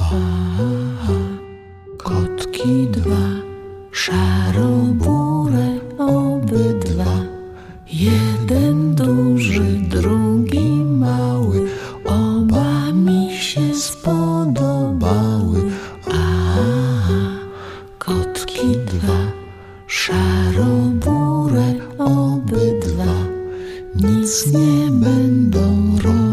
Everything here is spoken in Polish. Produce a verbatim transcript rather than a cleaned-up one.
Kotki dwa, szarobury obydwa. Jeden duży, drugi mały, oba mi się spodobały. A kotki dwa, szarobury obydwa, nic nie będą robić.